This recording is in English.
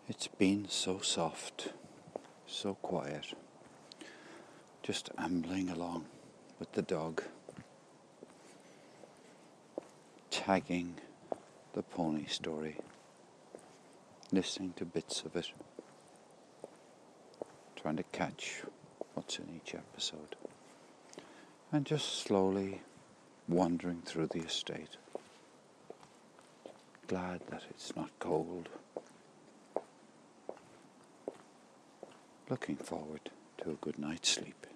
It's been so soft, so quiet, just ambling along with the dog, tagging the pony story, listening to bits of it, trying to catch what's in each episode, and just slowly wandering through the estate, glad that it's not cold, looking forward to a good night's sleep.